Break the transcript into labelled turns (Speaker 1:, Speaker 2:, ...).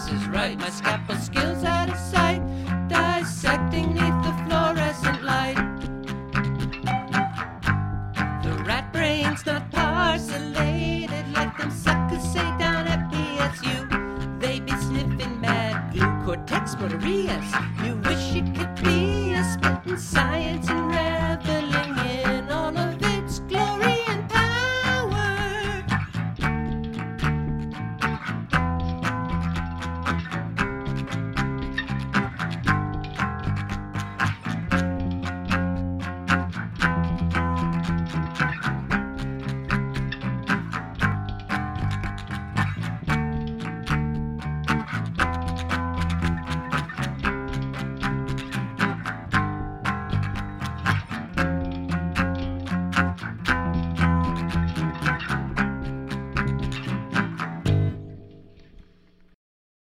Speaker 1: is right. My scalpel skills out of sight, dissecting neath the fluorescent light. The rat brain's not parcellated like them suckers say down at PSU. They be sniffing mad glue, cortex, motorias. You wish you could be a spitting science and rare.